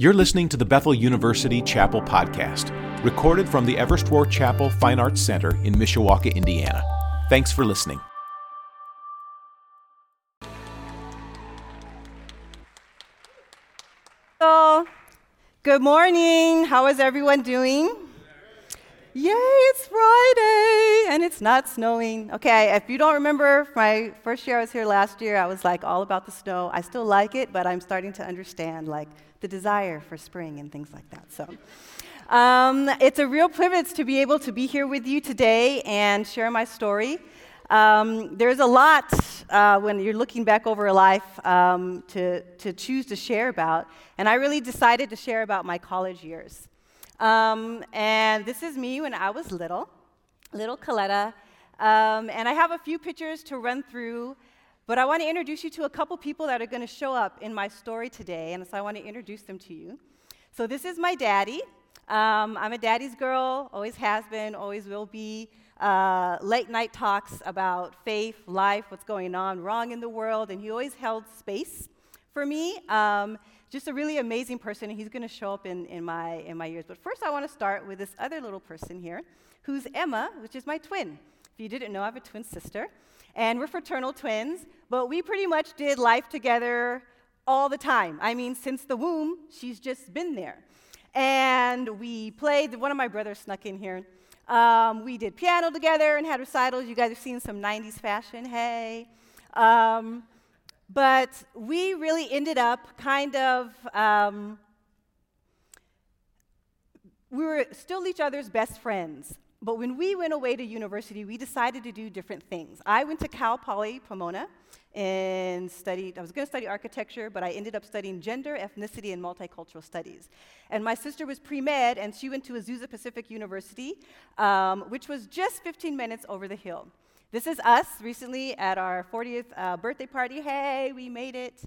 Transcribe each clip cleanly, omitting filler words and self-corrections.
You're listening to the Bethel University Chapel Podcast, recorded from the Everest War Chapel Fine Arts Center in Mishawaka, Indiana. Thanks for listening. So, good morning. How is everyone doing? Yay, it's Friday, and it's not snowing. Okay, if you don't remember, my first year I was here last year, I was like all about the snow. I still like it, but I'm starting to understand like the desire for spring and things like that. So, it's a real privilege to be able to be here with you today and share my story. There's a lot when you're looking back over a life to choose to share about, and I really decided to share about my college years. And this is me when I was little Coletta, and I have a few pictures to run through, but I want to introduce you to a couple people that are going to show up in my story today, and so I want to introduce them to you. So this is my daddy. I'm a daddy's girl, always has been, always will be. Late night talks about faith, life, what's going on wrong in the world, and he always held space for me. Just a really amazing person, and he's going to show up in my years. But first, I want to start with this other little person here, who's Emma, which is my twin. If you didn't know, I have a twin sister, and we're fraternal twins, but we pretty much did life together all the time. I mean, since the womb, she's just been there. And we played, one of my brothers snuck in here. We did piano together and had recitals. You guys have seen some 90s fashion, hey. But we really ended up kind of, we were still each other's best friends. But when we went away to university, we decided to do different things. I went to Cal Poly Pomona and studied, I was going to study architecture, but I ended up studying gender, ethnicity, and multicultural studies. And my sister was pre-med, and she went to Azusa Pacific University, which was just 15 minutes over the hill. This is us recently at our 40th birthday party. Hey, we made it.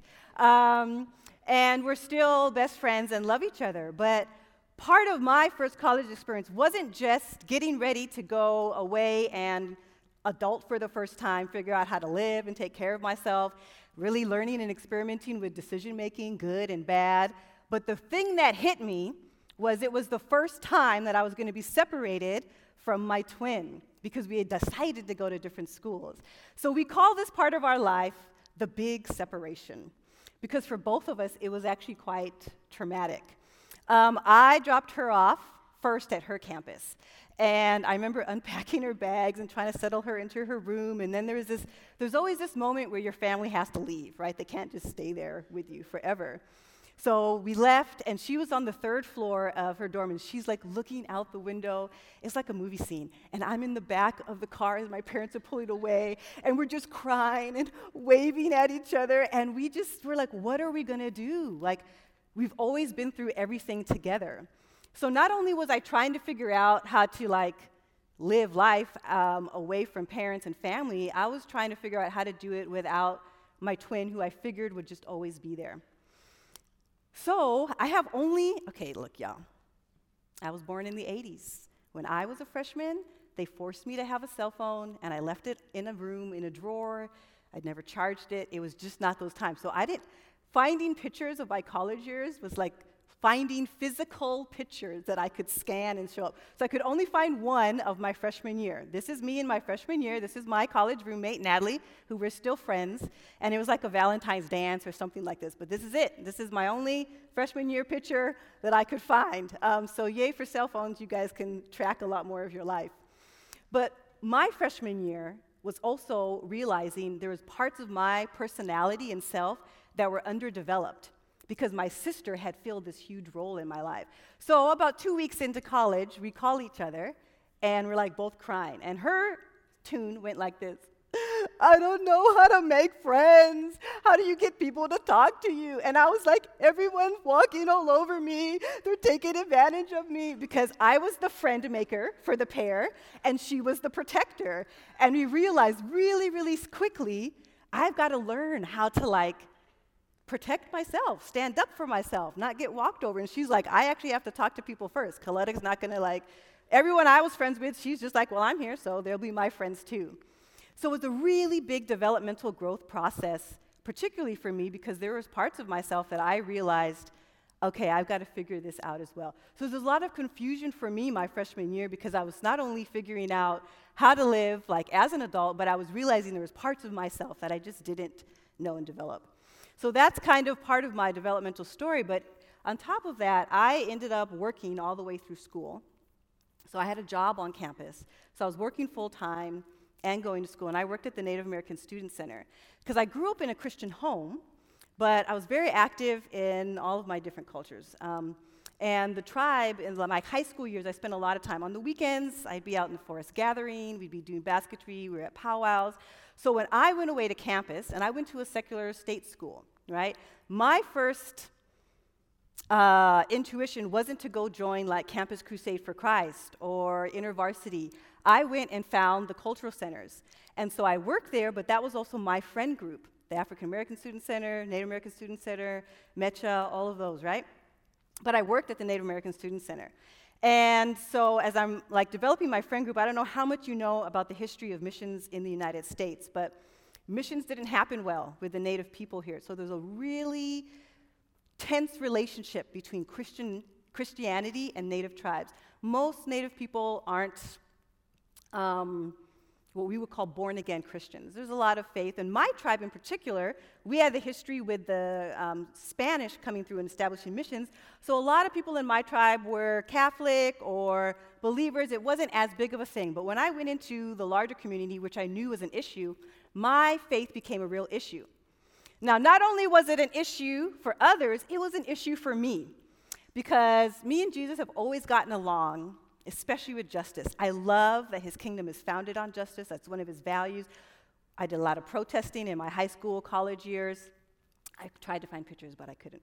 And we're still best friends and love each other. But part of my first college experience wasn't just getting ready to go away and adult for the first time, figure out how to live and take care of myself, really learning and experimenting with decision-making, good and bad. But the thing that hit me was it was the first time that I was going to be separated from my twin because we had decided to go to different schools. So we call this part of our life the big separation because for both of us, it was actually quite traumatic. I dropped her off first at her campus. And I remember unpacking her bags and trying to settle her into her room. And then there's always this moment where your family has to leave, right? They can't just stay there with you forever. So we left, and she was on the third floor of her dorm, and she's like looking out the window. It's like a movie scene. And I'm in the back of the car as my parents are pulling away, and we're just crying and waving at each other. And we're like, what are we going to do? Like, we've always been through everything together. So not only was I trying to figure out how to like live life away from parents and family, I was trying to figure out how to do it without my twin, who I figured would just always be there. So I have okay, look, y'all. I was born in the 80s. When I was a freshman, they forced me to have a cell phone, and I left it in a room, in a drawer. I'd never charged it. It was just not those times. So finding pictures of my college years was like finding physical pictures that I could scan and show up. So I could only find one of my freshman year. This is me in my freshman year. This is my college roommate, Natalie, who we're still friends. And it was like a Valentine's dance or something like this. But this is it. This is my only freshman year picture that I could find. So yay for cell phones. You guys can track a lot more of your life. But my freshman year was also realizing there was parts of my personality and self that were underdeveloped, because my sister had filled this huge role in my life. So about 2 weeks into college, we call each other, and we're like both crying. And her tune went like this: I don't know how to make friends. How do you get people to talk to you? And I was like, everyone's walking all over me. They're taking advantage of me, because I was the friend maker for the pair, and she was the protector. And we realized really, really quickly, I've got to learn how to like protect myself, stand up for myself, not get walked over. And she's like, I actually have to talk to people first. Coletta's not going to like, everyone I was friends with, she's just like, well, I'm here, so they'll be my friends too. So it was a really big developmental growth process, particularly for me, because there was parts of myself that I realized okay, I've got to figure this out as well. So there's a lot of confusion for me my freshman year because I was not only figuring out how to live like as an adult, but I was realizing there was parts of myself that I just didn't know and develop. So that's kind of part of my developmental story, but on top of that, I ended up working all the way through school. So I had a job on campus. So I was working full-time and going to school, and I worked at the Native American Student Center. Because I grew up in a Christian home, but I was very active in all of my different cultures. And the tribe, in my high school years, I spent a lot of time on the weekends. I'd be out in the forest gathering, we'd be doing basketry, we were at powwows. So when I went away to campus, and I went to a secular state school, right? My first intuition wasn't to go join like Campus Crusade for Christ or InterVarsity. I went and found the cultural centers. And so I worked there, but that was also my friend group, the African American Student Center, Native American Student Center, MECHA, all of those, right? But I worked at the Native American Student Center. And so as I'm like developing my friend group, I don't know how much you know about the history of missions in the United States, but missions didn't happen well with the Native people here. So there's a really tense relationship between Christianity and Native tribes. Most Native people aren't what we would call born-again Christians. There's a lot of faith. And my tribe in particular, we had the history with the Spanish coming through and establishing missions. So a lot of people in my tribe were Catholic or believers. It wasn't as big of a thing. But when I went into the larger community, which I knew was an issue, my faith became a real issue. Now, not only was it an issue for others, it was an issue for me. Because me and Jesus have always gotten along, especially with justice. I love that his kingdom is founded on justice. That's one of his values. I did a lot of protesting in my high school, college years. I tried to find pictures, but I couldn't.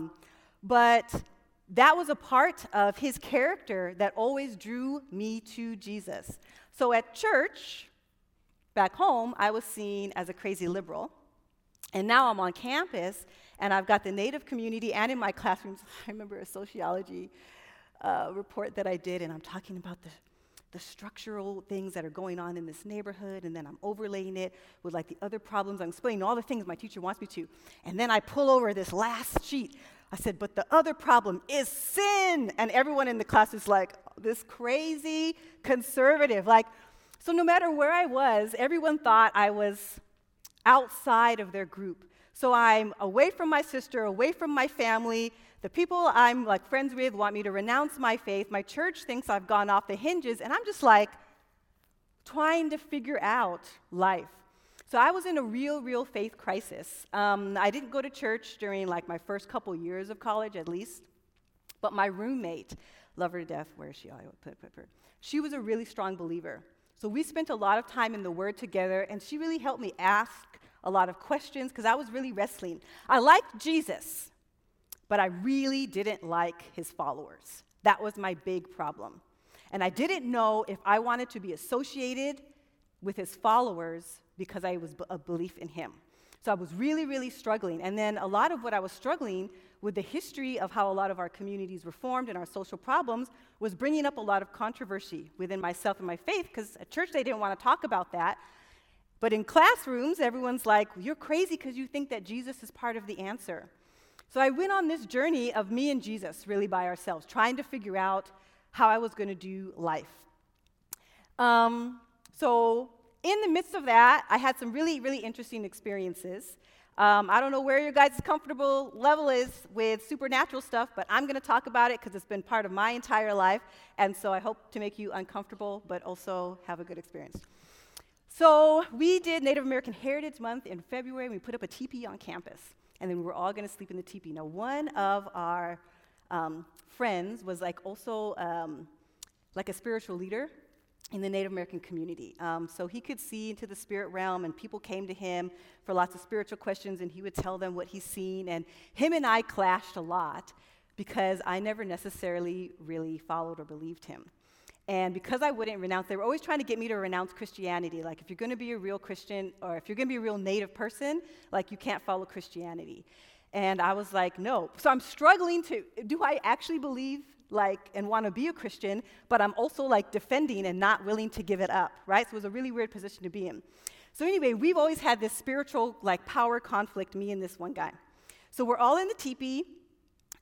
But that was a part of his character that always drew me to Jesus. So at church, back home, I was seen as a crazy liberal. And now I'm on campus, and I've got the Native community, and in my classrooms, I remember a sociology report that I did, and I'm talking about the structural things that are going on in this neighborhood, and then I'm overlaying it with like the other problems. I'm explaining all the things my teacher wants me to, and then I pull over this last sheet. I said, but the other problem is sin, and everyone in the class is like, this crazy conservative. Like, so no matter where I was, everyone thought I was outside of their group. So I'm away from my sister, away from my family. The people I'm like friends with want me to renounce my faith. My church thinks I've gone off the hinges, and I'm just like trying to figure out life. So I was in a real faith crisis. I didn't go to church during like my first couple years of college at least, but my roommate, love her to death, where is she? Oh, I put her. She was a really strong believer. So we spent a lot of time in the Word together, and she really helped me ask a lot of questions because I was really wrestling. I liked Jesus, but I really didn't like his followers. That was my big problem. And I didn't know if I wanted to be associated with his followers because I was a belief in him. So I was really struggling. And then a lot of what I was struggling with the history of how a lot of our communities were formed and our social problems was bringing up a lot of controversy within myself and my faith, because at church they didn't want to talk about that. But in classrooms, everyone's like, you're crazy because you think that Jesus is part of the answer. So I went on this journey of me and Jesus really by ourselves, trying to figure out how I was going to do life. So in the midst of that, I had some really interesting experiences. I don't know where your guys' comfortable level is with supernatural stuff, but I'm going to talk about it because it's been part of my entire life, and so I hope to make you uncomfortable, but also have a good experience. So we did Native American Heritage Month in February, and we put up a teepee on campus, and then we were all going to sleep in the teepee. Now, one of our friends was like also like a spiritual leader in the Native American community. So he could see into the spirit realm, and people came to him for lots of spiritual questions, and he would tell them what he's seen. And him and I clashed a lot because I never necessarily really followed or believed him. And because I wouldn't renounce, they were always trying to get me to renounce Christianity. Like, if you're going to be a real Christian, or if you're going to be a real Native person, like, you can't follow Christianity. And I was like, no. So I'm struggling to, do I actually believe like and want to be a Christian, but I'm also like defending and not willing to give it up, right? So it was a really weird position to be in. So anyway, we've always had this spiritual like power conflict, me and this one guy. So we're all in the teepee.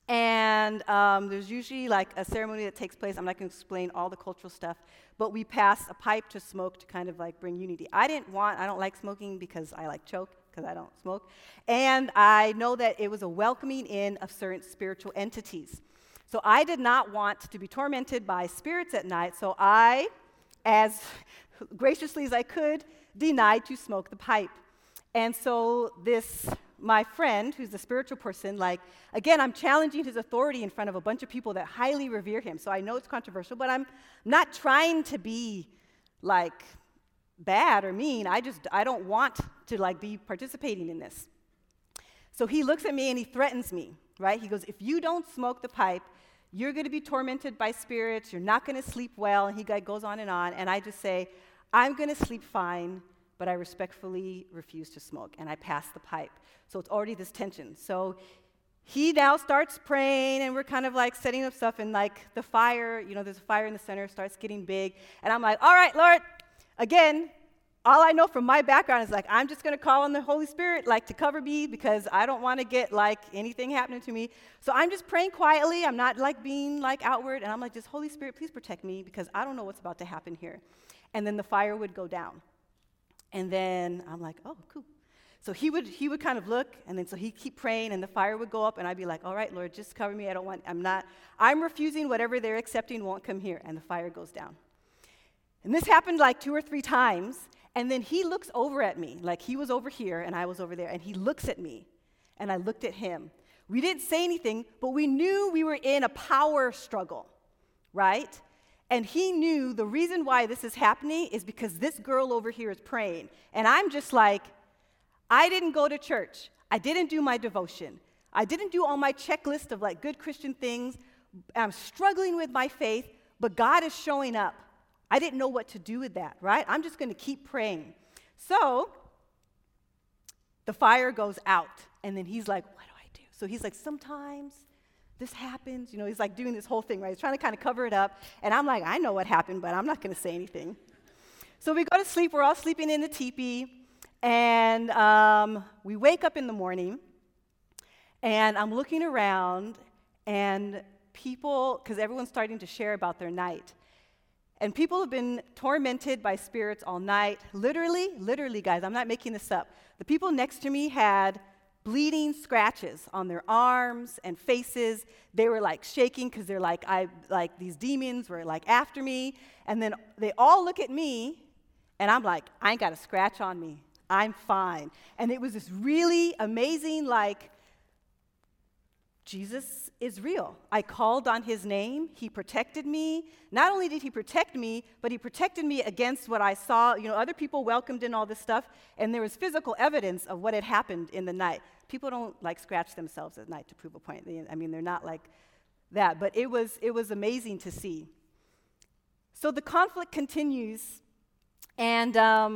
And there's usually like a ceremony that takes place. I'm not going to explain all the cultural stuff, but we pass a pipe to smoke to kind of like bring unity. I don't like smoking because I like choke, because I don't smoke. And I know that it was a welcoming in of certain spiritual entities. So I did not want to be tormented by spirits at night, so I, as graciously as I could, denied to smoke the pipe. And so my friend, who's a spiritual person, like, again, I'm challenging his authority in front of a bunch of people that highly revere him. So I know it's controversial, but I'm not trying to be, like, bad or mean. I don't want to, like, be participating in this. So he looks at me and he threatens me, right? He goes, if you don't smoke the pipe, you're going to be tormented by spirits. You're not going to sleep well. And he goes on. And I just say, I'm going to sleep fine, but I respectfully refuse to smoke, and I pass the pipe. So it's already this tension. So he now starts praying, and we're kind of like setting up stuff, and like the fire, there's a fire in the center, starts getting big, and I'm like, all right, Lord, again, all I know from my background is like, I'm just going to call on the Holy Spirit, like, to cover me, because I don't want to get like anything happening to me. So I'm just praying quietly. I'm not like being like outward, and I'm like, just Holy Spirit, please protect me, because I don't know what's about to happen here. And then the fire would go down. And then I'm like, oh, cool. So he would kind of look, and then so he'd keep praying, and the fire would go up, and I'd be like, all right, Lord, just cover me. I'm refusing whatever they're accepting won't come here. And the fire goes down. And this happened like 2 or 3 times, and then he looks over at me, like he was over here, and I was over there, and he looks at me, and I looked at him. We didn't say anything, but we knew we were in a power struggle, right? And he knew the reason why this is happening is because this girl over here is praying. And I'm just like, I didn't go to church. I didn't do my devotion. I didn't do all my checklist of like good Christian things. I'm struggling with my faith, but God is showing up. I didn't know what to do with that, right? I'm just going to keep praying. So the fire goes out, and then he's like, what do I do? So he's like, sometimes this happens, he's like doing this whole thing, right? He's trying to kind of cover it up. And I'm like, I know what happened, but I'm not going to say anything. So we go to sleep. We're all sleeping in the teepee. And we wake up in the morning. And I'm looking around. And people, because everyone's starting to share about their night. And people have been tormented by spirits all night. Literally, guys, I'm not making this up. The people next to me had bleeding scratches on their arms and faces. They were like shaking because they're like, these demons were like after me. And then they all look at me, and I'm like, I ain't got a scratch on me. I'm fine. And it was this really amazing, like, Jesus is real. I called on his name. He protected me. Not only did he protect me, but he protected me against what I saw. Other people welcomed in all this stuff, and there was physical evidence of what had happened in the night. People don't like scratch themselves at night to prove a point. They're not like that, but it was amazing to see. So the conflict continues, and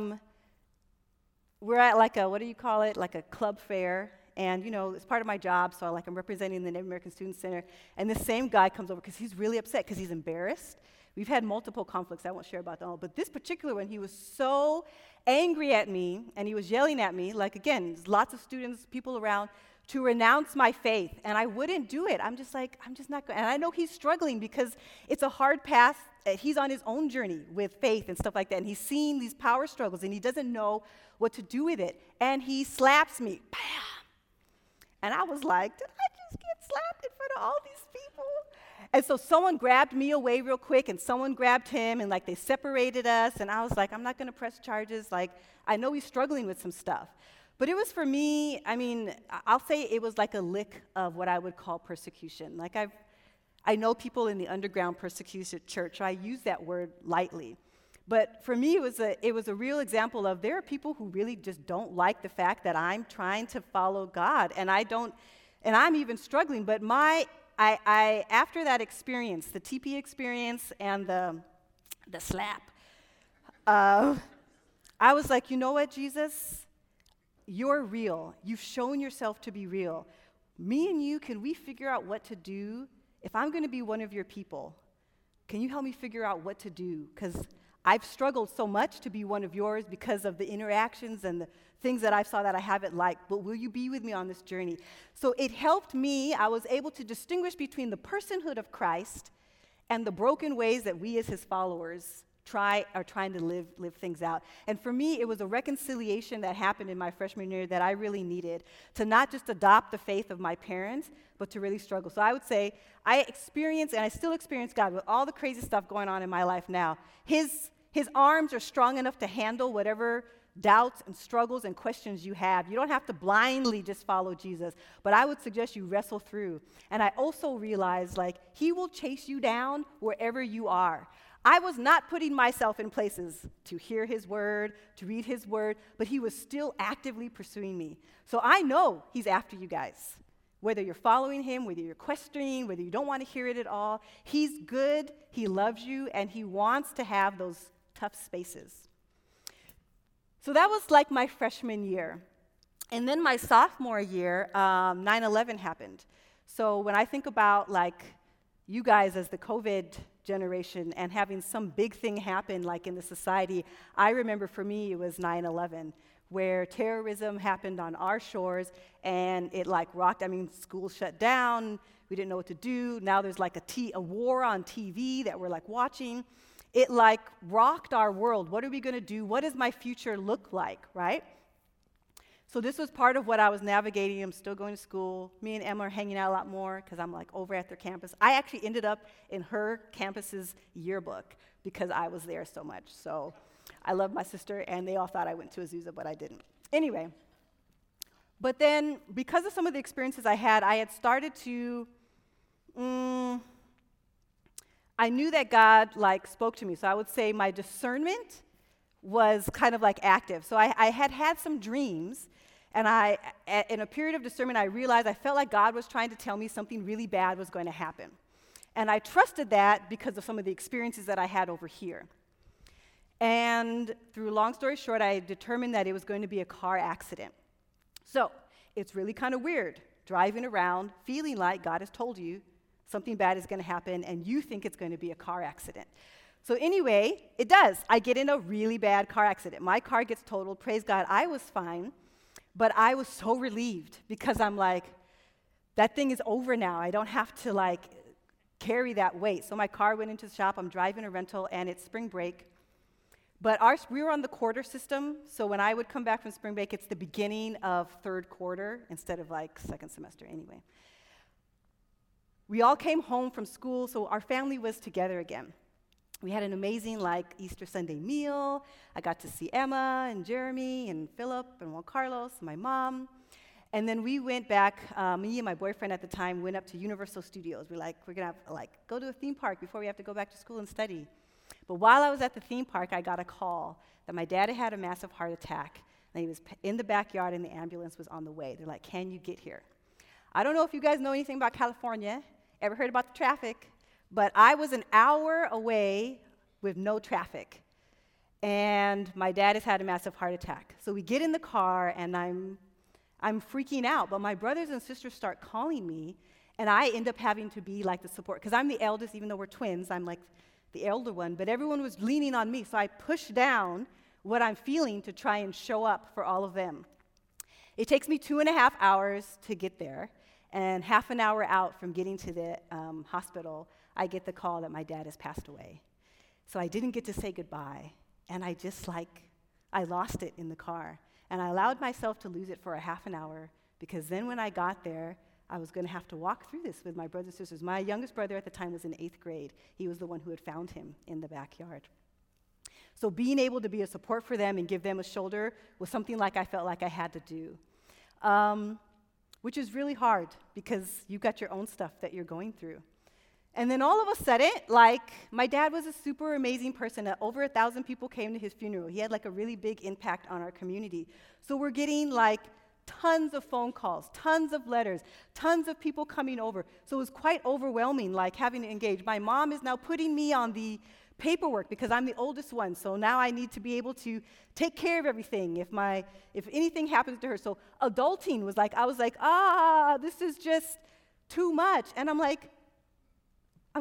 we're at like a club fair. And, it's part of my job, so I'm representing the Native American Student Center. And this same guy comes over because he's really upset because he's embarrassed. We've had multiple conflicts. I won't share about them all. But this particular one, he was so angry at me, and he was yelling at me, like, again, lots of students, people around, to renounce my faith. And I wouldn't do it. I'm just not going. And I know he's struggling because it's a hard path. He's on his own journey with faith and stuff like that. And he's seeing these power struggles, and he doesn't know what to do with it. And he slaps me. Bam! And I was like, did I just get slapped in front of all these people? And so someone grabbed me away real quick, and someone grabbed him, and they separated us. And I was like, I'm not going to press charges. I know he's struggling with some stuff. But it was for me, I'll say it was like a lick of what I would call persecution. I know people in the underground persecuted church, so I use that word lightly. But for me, it was a real example of there are people who really just don't like the fact that I'm trying to follow God, and I'm even struggling. But I after that experience, the TP experience and the slap, I was like, you know what, Jesus, you're real. You've shown yourself to be real. Me and you, can we figure out what to do? If I'm going to be one of your people, can you help me figure out what to do? Because I've struggled so much to be one of yours because of the interactions and the things that I saw that I haven't liked, but will you be with me on this journey? So it helped me. I was able to distinguish between the personhood of Christ and the broken ways that we as his followers are trying to live things out. And for me, it was a reconciliation that happened in my freshman year that I really needed, to not just adopt the faith of my parents, but to really struggle. So I would say I experienced, and I still experience God with all the crazy stuff going on in my life now. His arms are strong enough to handle whatever doubts and struggles and questions you have. You don't have to blindly just follow Jesus, but I would suggest you wrestle through. And I also realized, he will chase you down wherever you are. I was not putting myself in places to hear his word, to read his word, but he was still actively pursuing me. So I know he's after you guys. Whether you're following him, whether you're questioning, whether you don't want to hear it at all, he's good, he loves you, and he wants to have those tough spaces. So that was my freshman year. And then my sophomore year, 9/11 happened. So when I think about you guys as the COVID generation and having some big thing happen in the society, I remember for me it was 9/11, where terrorism happened on our shores, and it rocked. Schools shut down, we didn't know what to do. Now there's a war on TV that we're watching. It rocked our world. What are we going to do? What does my future look like, right? So this was part of what I was navigating. I'm still going to school. Me and Emma are hanging out a lot more because I'm over at their campus. I actually ended up in her campus's yearbook because I was there so much. So I love my sister, and they all thought I went to Azusa, but I didn't. Anyway, but then because of some of the experiences I had started to, I knew that God spoke to me. So I would say my discernment was kind of active. So I had some dreams. And in a period of discernment, I realized I felt like God was trying to tell me something really bad was going to happen. And I trusted that because of some of the experiences that I had over here. And through long story short, I determined that it was going to be a car accident. So it's really kind of weird driving around feeling like God has told you something bad is going to happen, and you think it's going to be a car accident. So anyway, it does. I get in a really bad car accident. My car gets totaled. Praise God, I was fine. But I was so relieved because I'm that thing is over now. I don't have to carry that weight. So my car went into the shop. I'm driving a rental, and it's spring break. But we were on the quarter system, so when I would come back from spring break, it's the beginning of third quarter instead of second semester anyway. We all came home from school, so our family was together again. We had an amazing Easter Sunday meal. I got to see Emma and Jeremy and Philip and Juan Carlos, my mom. And then we went back, me and my boyfriend at the time went up to Universal Studios. We're we're going to go to a theme park before we have to go back to school and study. But while I was at the theme park, I got a call that my dad had a massive heart attack. And he was in the backyard, and the ambulance was on the way. They're can you get here? I don't know if you guys know anything about California, ever heard about the traffic? But I was an hour away with no traffic, and my dad has had a massive heart attack. So we get in the car, and I'm freaking out, but my brothers and sisters start calling me, and I end up having to be the support, because I'm the eldest, even though we're twins, I'm the elder one, but everyone was leaning on me, so I push down what I'm feeling to try and show up for all of them. It takes me 2.5 hours to get there, and half an hour out from getting to the hospital, I get the call that my dad has passed away. So I didn't get to say goodbye, and I just I lost it in the car. And I allowed myself to lose it for a half an hour, because then when I got there, I was going to have to walk through this with my brothers and sisters. My youngest brother at the time was in 8th grade. He was the one who had found him in the backyard. So being able to be a support for them and give them a shoulder was something I felt like I had to do, which is really hard because you've got your own stuff that you're going through. And then all of a sudden, my dad was a super amazing person. Over 1,000 people came to his funeral. He had a really big impact on our community. So we're getting tons of phone calls, tons of letters, tons of people coming over. So it was quite overwhelming, having to engage. My mom is now putting me on the paperwork because I'm the oldest one. So now I need to be able to take care of everything if anything happens to her. So adulting was this is just too much. And I'm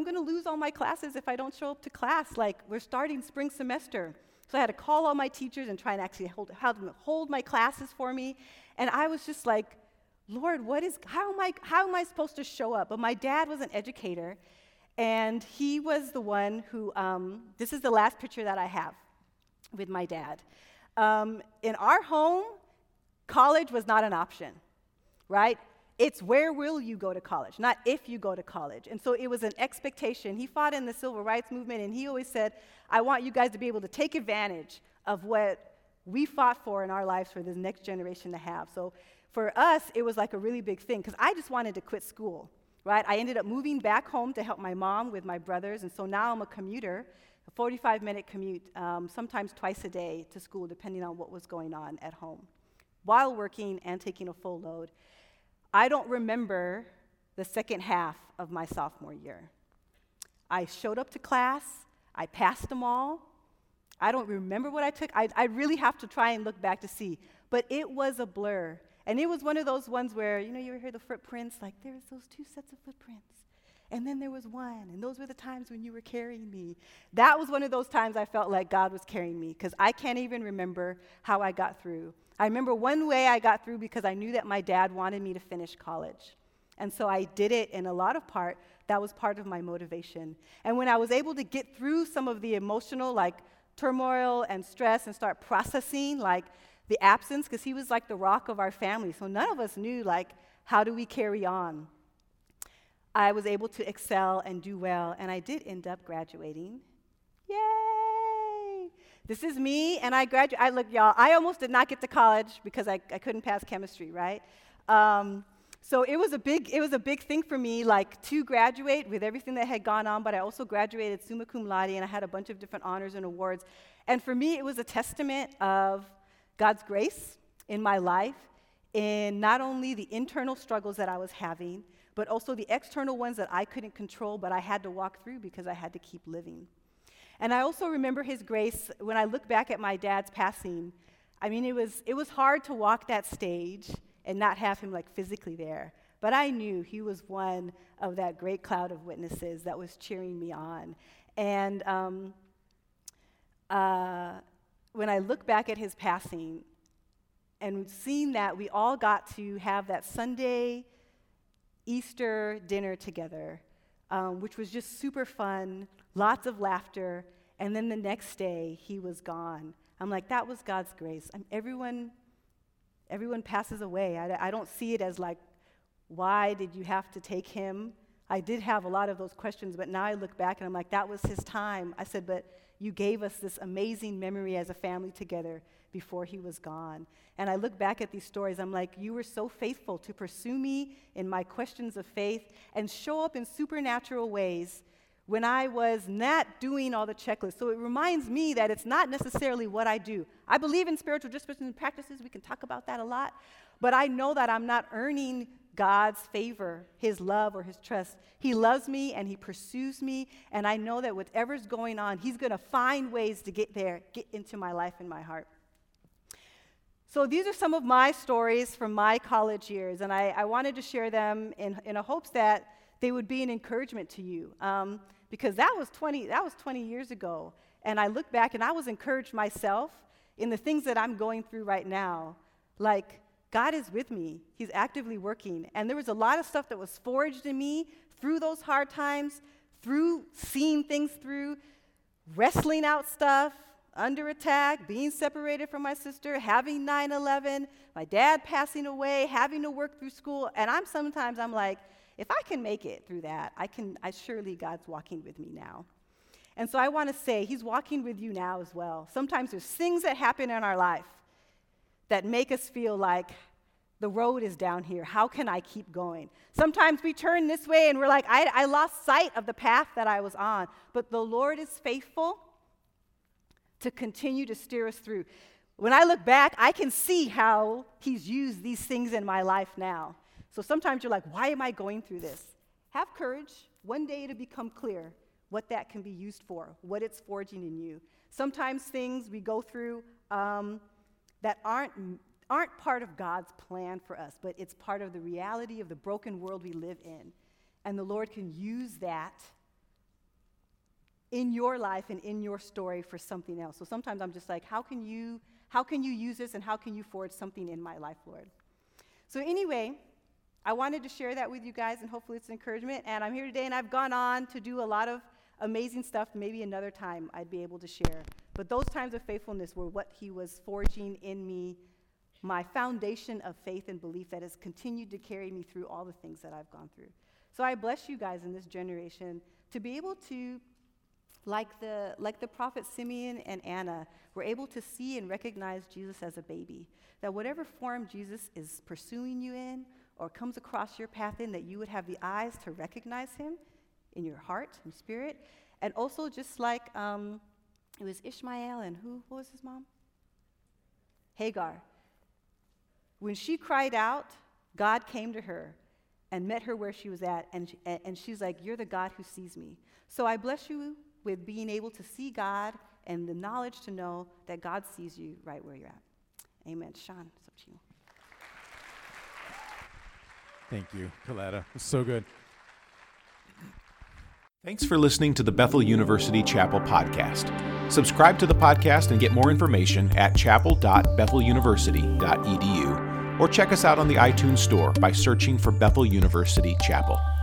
I'm going to lose all my classes if I don't show up to class. Like, we're starting spring semester. So I had to call all my teachers and try and actually have them hold my classes for me. And I was just like, Lord, how am I supposed to show up? But my dad was an educator, and he was the one who, this is the last picture that I have with my dad. In our home, college was not an option, right? It's where will you go to college, not if you go to college. And so it was an expectation. He fought in the civil rights movement, and he always said, I want you guys to be able to take advantage of what we fought for in our lives for this next generation to have. So for us, it was like a really big thing, because I just wanted to quit school, right? I ended up moving back home to help my mom with my brothers, and so now I'm a commuter, a 45-minute commute, sometimes twice a day to school, depending on what was going on at home, while working and taking a full load. I don't remember the second half of my sophomore year. I showed up to class. I passed them all. I don't remember what I took. I really have to try and look back to see. But it was a blur. And it was one of those ones where, you ever hear the footprints? Like, there's those 2 sets of footprints. And then there was one. And those were the times when you were carrying me. That was one of those times I felt like God was carrying me, because I can't even remember how I got through. I remember one way I got through because I knew that my dad wanted me to finish college. And so I did it in a lot of part. That was part of my motivation. And when I was able to get through some of the emotional, like, turmoil and stress and start processing, like, the absence, because he was like the rock of our family. So none of us knew, like, how do we carry on? I was able to excel and do well, and I did end up graduating. Yay! This is me, and I graduated. Look, y'all, I almost did not get to college because I couldn't pass chemistry, right? So it was a big thing for me, like, to graduate with everything that had gone on, but I also graduated summa cum laude, and I had a bunch of different honors and awards. And for me, it was a testament of God's grace in my life, in not only the internal struggles that I was having, but also the external ones that I couldn't control, but I had to walk through because I had to keep living. And I also remember his grace when I look back at my dad's passing. I mean, it was hard to walk that stage and not have him, like, physically there. But I knew he was one of that great cloud of witnesses that was cheering me on. And when I look back at his passing and seeing that we all got to have that Sunday Easter dinner together, which was just super fun, lots of laughter, and then the next day he was gone. I'm like, that was God's grace. Everyone passes away. I don't see it as like, why did you have to take him? I did have a lot of those questions, but now I look back and I'm like, that was his time. I said, but you gave us this amazing memory as a family together before he was gone. And I look back at these stories, I'm like, you were so faithful to pursue me in my questions of faith and show up in supernatural ways when I was not doing all the checklists. So it reminds me that it's not necessarily what I do. I believe in spiritual disciplines and practices. We can talk about that a lot. But I know that I'm not earning God's favor, his love, or his trust. He loves me and he pursues me, and I know that whatever's going on, he's going to find ways to get there, get into my life and my heart. So these are some of my stories from my college years, and I wanted to share them in a hopes that they would be an encouragement to you, because that was 20 years ago, and I look back and I was encouraged myself in the things that I'm going through right now. Like, God is with me. He's actively working. And there was a lot of stuff that was forged in me through those hard times, through seeing things through, wrestling out stuff, under attack, being separated from my sister, having 9/11, my dad passing away, having to work through school. And sometimes I'm like, if I can make it through that, surely God's walking with me now. And so I want to say, he's walking with you now as well. Sometimes there's things that happen in our life that make us feel like the road is down here. How can I keep going? Sometimes we turn this way and we're like, I lost sight of the path that I was on. But the Lord is faithful to continue to steer us through. When I look back, I can see how he's used these things in my life now. So sometimes you're like, why am I going through this? Have courage. One day it'll become clear what that can be used for, what it's forging in you. Sometimes things we go through that aren't part of God's plan for us, but it's part of the reality of the broken world we live in. And the Lord can use that in your life and in your story for something else. So sometimes I'm just like, how can you use this and how can you forge something in my life, Lord? So anyway, I wanted to share that with you guys, and hopefully it's encouragement. And I'm here today, and I've gone on to do a lot of amazing stuff. Maybe another time I'd be able to share. But those times of faithfulness were what he was forging in me, my foundation of faith and belief that has continued to carry me through all the things that I've gone through. So I bless you guys in this generation to be able to, like the prophet Simeon and Anna, were able to see and recognize Jesus as a baby. That whatever form Jesus is pursuing you in or comes across your path in, that you would have the eyes to recognize him in your heart and spirit. And also just like it was Ishmael and what was his mom? Hagar. When she cried out, God came to her and met her where she was at, and she's like, you're the God who sees me. So I bless you with being able to see God and the knowledge to know that God sees you right where you're at. Amen. Sean, it's up to you. Thank you, Coletta. It's so good. Thanks for listening to the Bethel University Chapel podcast. Subscribe to the podcast and get more information at chapel.betheluniversity.edu or check us out on the iTunes Store by searching for Bethel University Chapel.